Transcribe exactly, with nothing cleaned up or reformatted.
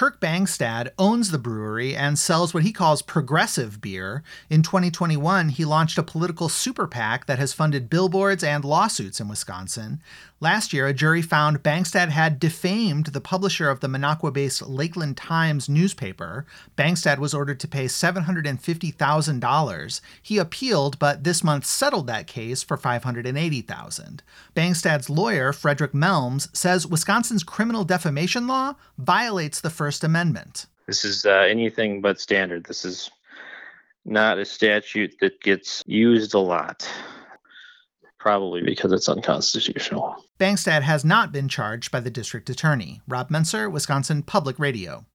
Kirk Bangstad owns the brewery and sells what he calls progressive beer. In twenty twenty-one, he launched a political super PAC that has funded billboards and lawsuits in Wisconsin. Last year, a jury found Bangstad had defamed the publisher of the Minocqua-based Lakeland Times newspaper. Bangstad was ordered to pay seven hundred fifty thousand dollars. He appealed, but this month settled that case for five hundred eighty thousand dollars. Bangstad's lawyer, Frederick Melms, says Wisconsin's criminal defamation law violates the First Amendment. This is uh, anything but standard. This is not a statute that gets used a lot, probably because it's unconstitutional. Bangstad has not been charged by the district attorney. Rob Menser, Wisconsin Public Radio.